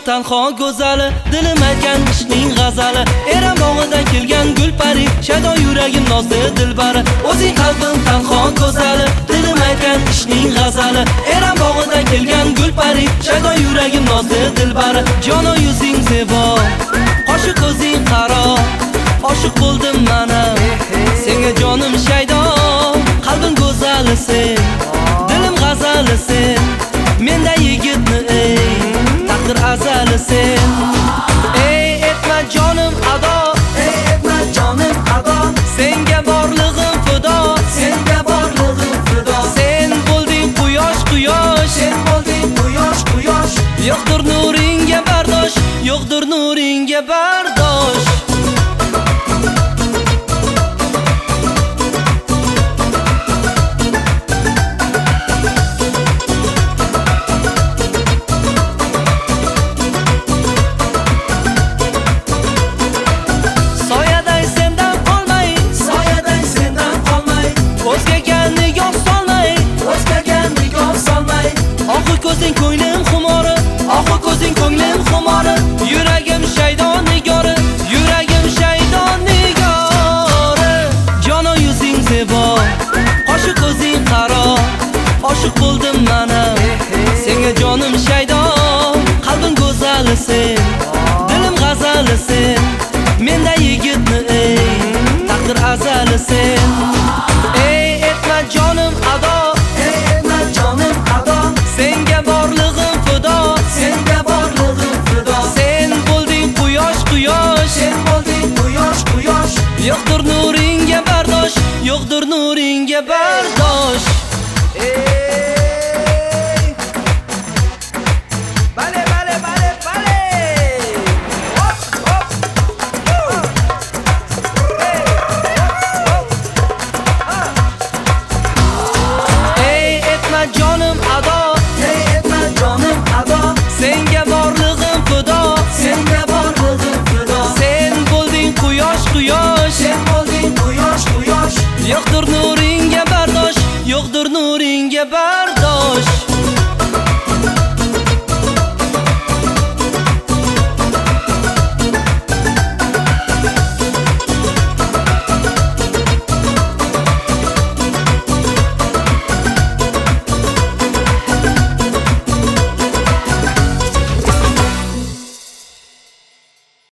tanho go'zali, dilim aytgan ishning g'azali. Eram bog'idan kelgan gulpari, shaydo yuragim nozli dilbari. O'zing qalbim tanho go'zali, dilim aytgan ishning g'azali. Eram bog'idan kelgan gulpari, shaydo yuragim nozli dilbari. Jono yuzing zebo, qoshi ko'zing qaro, oshiq bo'ldim mana senga jonim shaydo. Qalbim go'zali sen, dilim g'azali sen, menda yigitni ey taqdir azali sen. Ey etma jonim ado, ey etma jonim ado, senga borlig'im fido, senga borlig'im fido. Sen bo'lding quyosh quyosh, sen bo'lding quyosh quyosh. Yo'qdir nuringga bardosh, yo'qdir nuringga bardosh. Ko'zing ko'nglim xumori, oxu ko'zing ko'nglim xumori. Yuragim shaydon nigori, yuragim shaydon nigori. Jono yuzing zebo, qoshi ko'zing qaro, oshiq bo'ldim mana senga jonim shaydo. Qalbim go'zali sen, dilim g'azali sen, menda yigitni ey taqdir azali sen. Ey etma jonim ado, ey etma jonim ado, senga borlig'im fido, senga borlig'im fido. Sen bo'lding quyosh quyosh, sen bo'lding quyosh quyosh. Yo'qdir nuringga bardosh, yo'qdir nuringga bardosh. Bale bale bale bale. Hop hop. Ey etma jonim ado, senga borlig'im fido, senga borlig'im fido. Sen bo'lding quyosh quyosh, sen bo'lding quyosh quyosh. Yo'qdir